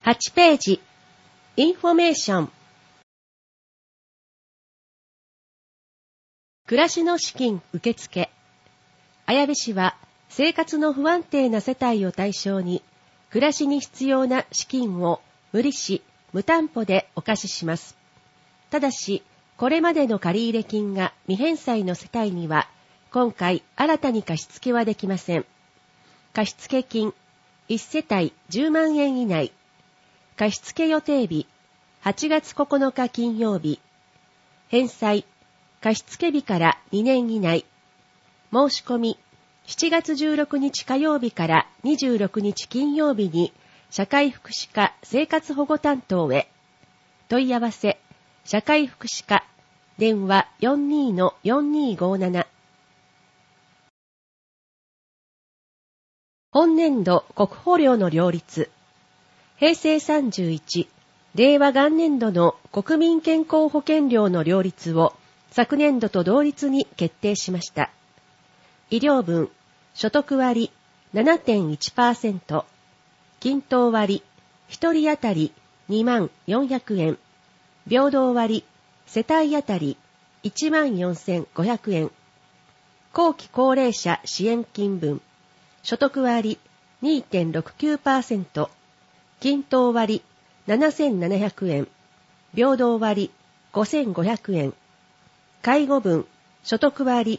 8ページ、インフォメーション。暮らしの資金受付。綾部市は、生活の不安定な世帯を対象に、暮らしに必要な資金を無利子、無担保でお貸しします。ただし、これまでの借入金が未返済の世帯には、今回新たに貸付はできません。貸付金、1世帯10万円以内。貸付予定日、8月9日金曜日。返済、貸付日から2年以内。申し込み、7月16日火曜日から26日金曜日に、社会福祉課生活保護担当へ。問い合わせ、社会福祉課、電話 42-4257。本年度国保料の料率。平成31、令和元年度の国民健康保険料の料率を昨年度と同率に決定しました。医療分、所得割 7.1%、均等割、1人当たり2万400円、平等割、世帯当たり1万4500円、後期高齢者支援金分、所得割 2.69%、均等割7700円、平等割5500円、介護分、所得割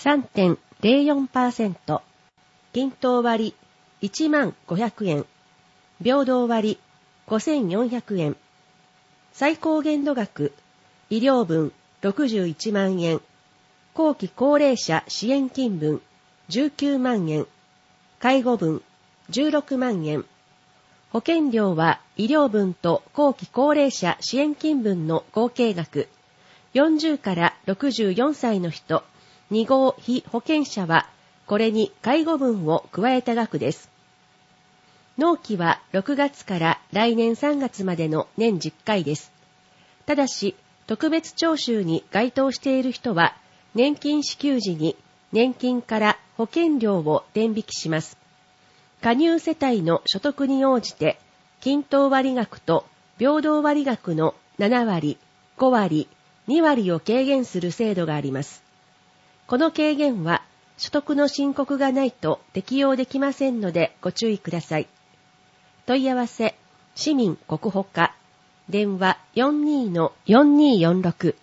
3.04%、均等割1万500円、平等割5400円、最高限度額、医療分61万円、後期高齢者支援金分19万円、介護分16万円、保険料は医療分と後期高齢者支援金分の合計額、40から64歳の人、2号被保険者は、これに介護分を加えた額です。納期は6月から来年3月までの年10回です。ただし、特別徴収に該当している人は、年金支給時に年金から保険料を転引きします。加入世帯の所得に応じて、均等割額と平等割額の7割、5割、2割を軽減する制度があります。この軽減は、所得の申告がないと適用できませんのでご注意ください。問い合わせ、市民国保課、電話 42-4246。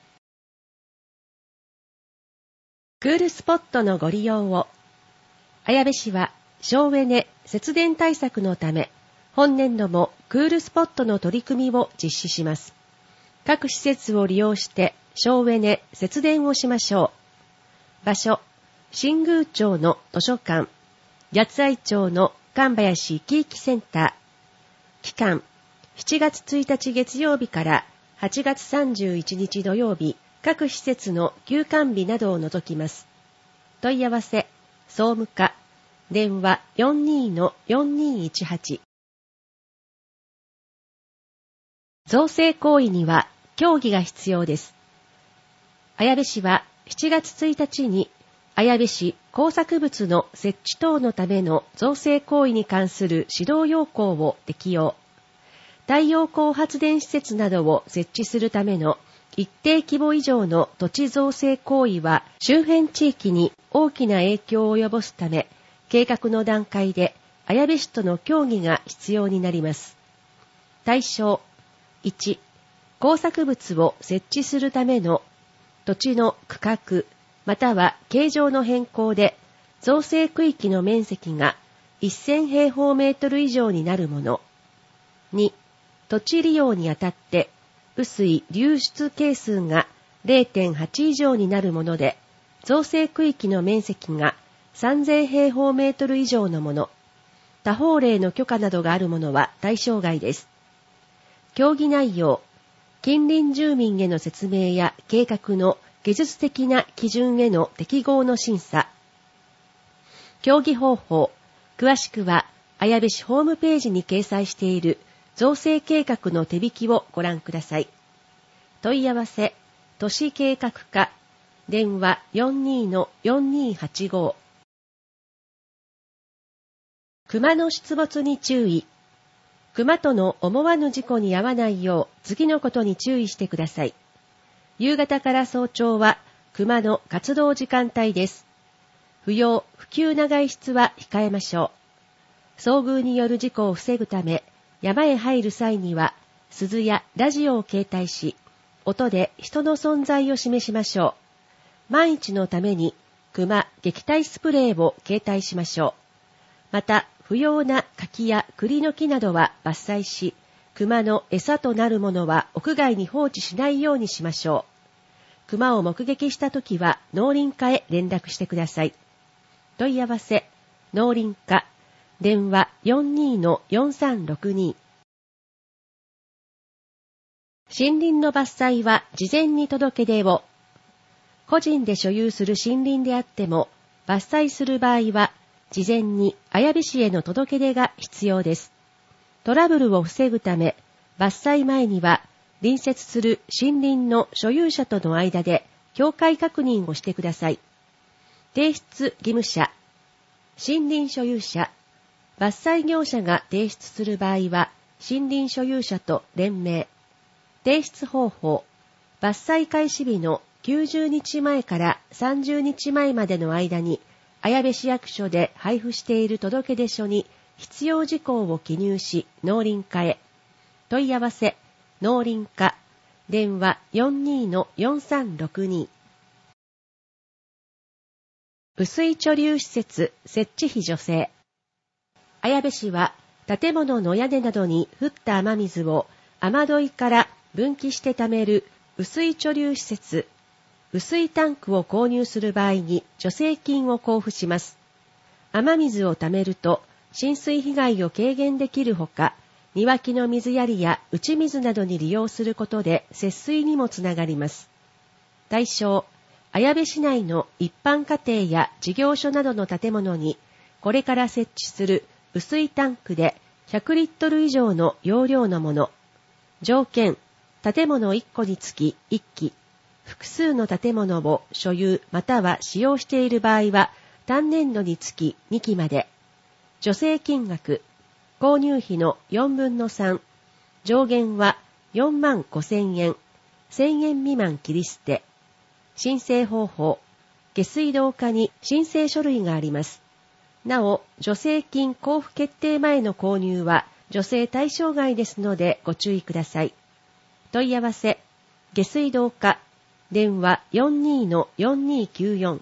クールスポットのご利用を。綾部市は、省エネ節電対策のため、本年度もクールスポットの取り組みを実施します。各施設を利用して省エネ節電をしましょう。場所、新宮町の図書館、八愛町の神林生き生きセンター。期間、7月1日月曜日から8月31日土曜日、各施設の休館日などを除きます。問い合わせ、総務課、電話 42-4218。造成行為には協議が必要です。綾部市は7月1日に綾部市工作物の設置等のための造成行為に関する指導要項を適用。太陽光発電施設などを設置するための一定規模以上の土地造成行為は周辺地域に大きな影響を及ぼすため、計画の段階で綾部市との協議が必要になります。対象、1、工作物を設置するための土地の区画、または形状の変更で造成区域の面積が1000平方メートル以上になるもの。2、土地利用にあたって雨水流出係数が 0.8 以上になるもので、造成区域の面積が3000平方メートル以上のもの、他法令の許可などがあるものは対象外です。協議内容、近隣住民への説明や計画の技術的な基準への適合の審査。協議方法、詳しくは綾部市ホームページに掲載している造成計画の手引きをご覧ください。問い合わせ、都市計画課、電話 42-4285。熊の出没に注意。 熊との思わぬ事故に遭わないよう次のことに注意してください。夕方から早朝は熊の活動時間帯です。不要不急な外出は控えましょう。遭遇による事故を防ぐため、山へ入る際には鈴やラジオを携帯し、音で人の存在を示しましょう。万一のために熊撃退スプレーを携帯しましょう。また、不要な柿や栗の木などは伐採し、熊の餌となるものは屋外に放置しないようにしましょう。熊を目撃したときは農林課へ連絡してください。問い合わせ、農林課、電話 42-4362。森林の伐採は事前に届け出を。個人で所有する森林であっても、伐採する場合は、事前に綾部市への届け出が必要です。トラブルを防ぐため、伐採前には隣接する森林の所有者との間で境界確認をしてください。提出義務者、森林所有者、伐採業者が提出する場合は森林所有者と連名。提出方法、伐採開始日の90日前から30日前までの間に綾部市役所で配布している届出書に必要事項を記入し農林課へ。問い合わせ、農林課、電話 42-4362。雨水貯留施設設置費助成。綾部市は建物の屋根などに降った雨水を雨どいから分岐して貯める雨水貯留施設、雨水タンクを購入する場合に助成金を交付します。雨水を貯めると浸水被害を軽減できるほか、庭木の水やりや打ち水などに利用することで節水にもつながります。対象、綾部市内の一般家庭や事業所などの建物に、これから設置する雨水タンクで100リットル以上の容量のもの。条件、建物1個につき1基。複数の建物を所有または使用している場合は単年度につき2期まで。助成金額、購入費の4分の3。上限は45,000円。1000円未満切り捨て。申請方法、下水道課に申請書類があります。なお、助成金交付決定前の購入は助成対象外ですのでご注意ください。問い合わせ、下水道課、電話 42-4294。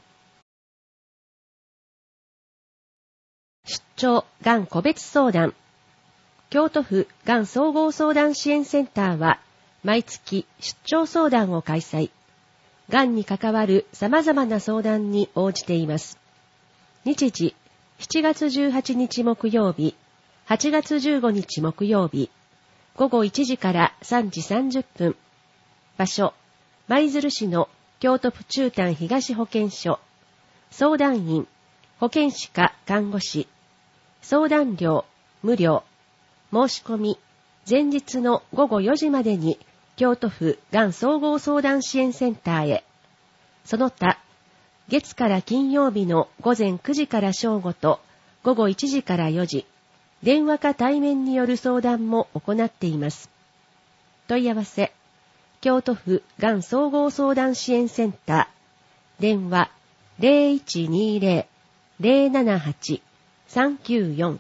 出張がん個別相談。京都府がん総合相談支援センターは毎月出張相談を開催。がんに関わる様々な相談に応じています。日時、7月18日木曜日、8月15日木曜日、午後1時から3時30分。場所、舞鶴市の京都府中丹東保健所。相談員、保健師か看護師。相談料、無料。申し込み、前日の午後4時までに京都府がん総合相談支援センターへ。その他、月から金曜日の午前9時から正午と午後1時から4時、電話か対面による相談も行っています。問い合わせ、京都府がん総合相談支援センター、電話 0120-078-394。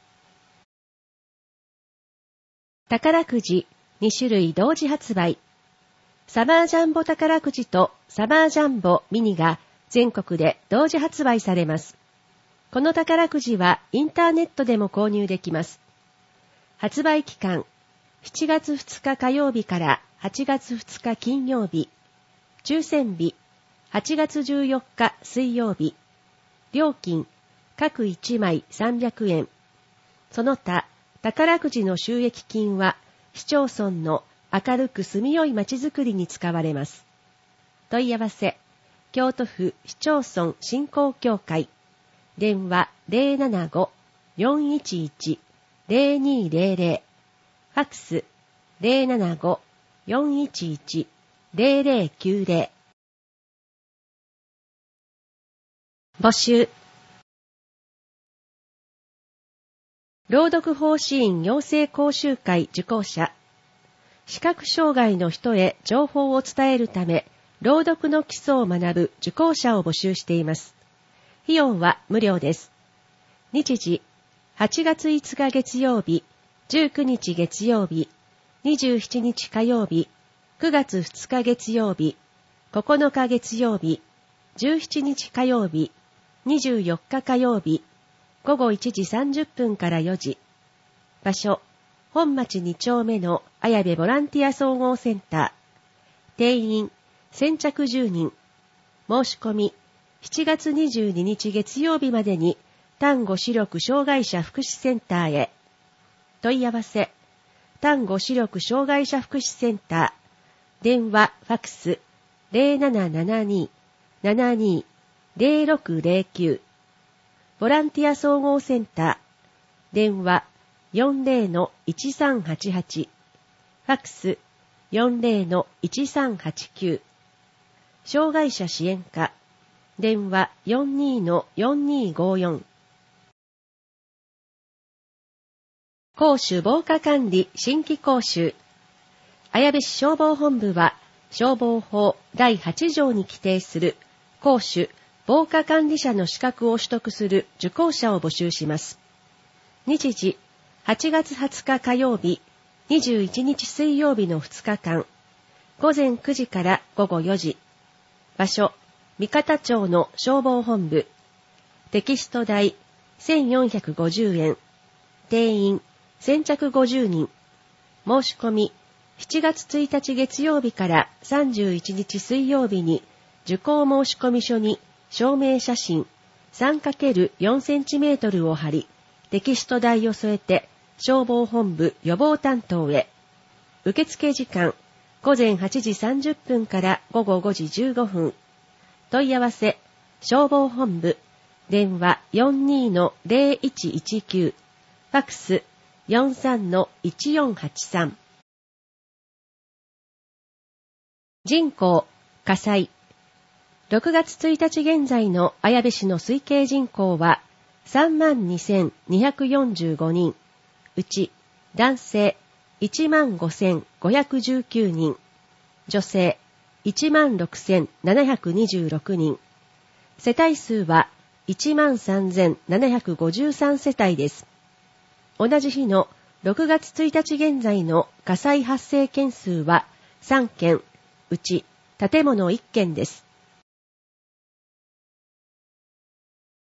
宝くじ2種類同時発売。サマージャンボ宝くじとサマージャンボミニが全国で同時発売されます。この宝くじはインターネットでも購入できます。発売期間、7月2日火曜日から8月2日金曜日。抽選日、8月14日水曜日。料金、各1枚300円。その他、宝くじの収益金は市町村の明るく住みよい街づくりに使われます。問い合わせ、京都府市町村振興協会。電話 075-411-0200。ファクス 075-411-0090。募集。 朗読奉仕員養成講習会受講者。視覚障害の人へ情報を伝えるため、朗読の基礎を学ぶ受講者を募集しています。費用は無料です。日時、8月5日月曜日、19日月曜日、27日火曜日、9月2日月曜日、9日月曜日、17日火曜日、24日火曜日、午後1時30分から4時。場所、本町2丁目の綾部ボランティア総合センター。定員、先着10人。申し込み、7月22日月曜日までに、丹後視力障害者福祉センターへ。問い合わせ、丹後視力障害者福祉センター。電話、ファクス、0772-72-0609。ボランティア総合センター。電話、40-1388。ファクス、40-1389。障害者支援課。電話、42-4254。公主防火管理新規講習。綾部市消防本部は、消防法第8条に規定する公主防火管理者の資格を取得する受講者を募集します。日時、8月20日火曜日、21日水曜日の2日間、午前9時から午後4時。場所、三方町の消防本部。テキスト代、1450円。定員、先着50人。申し込み、7月1日月曜日から31日水曜日に、受講申込書に証明写真 3×4 センチメートルを貼り、テキスト代を添えて、消防本部予防担当へ。受付時間、午前8時30分から午後5時15分。問い合わせ、消防本部、電話 42-0119、ファクス 43-1483。人口、火災。6月1日現在の綾部市の推計人口は 32,245 人。うち、男性 15,519 人。女性 16,726 人。世帯数は 13,753 世帯です。同じ日の6月1日現在の火災発生件数は3件、うち建物1件です。